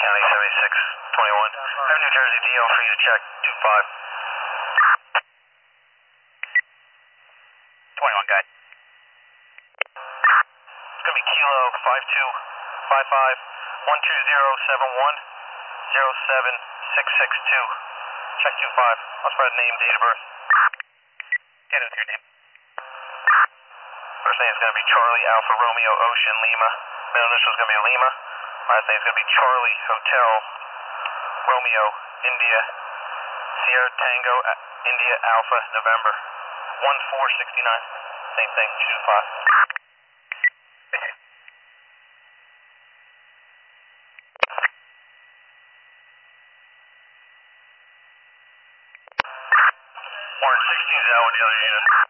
County 7621. I have New Jersey DL for you to check 25. 21, guide. It's going to be Kilo 5255-12071-07662. Check 25. I'll spread name, date of birth. Get it with your name. First name is going to be Charlie Alpha Romeo Ocean Lima. Middle initial is going to be Lima. Last name is going to be Charlie Hotel Romeo India Sierra Tango India Alpha November 1469. Same thing, 25. Warren 16 is out with the other unit.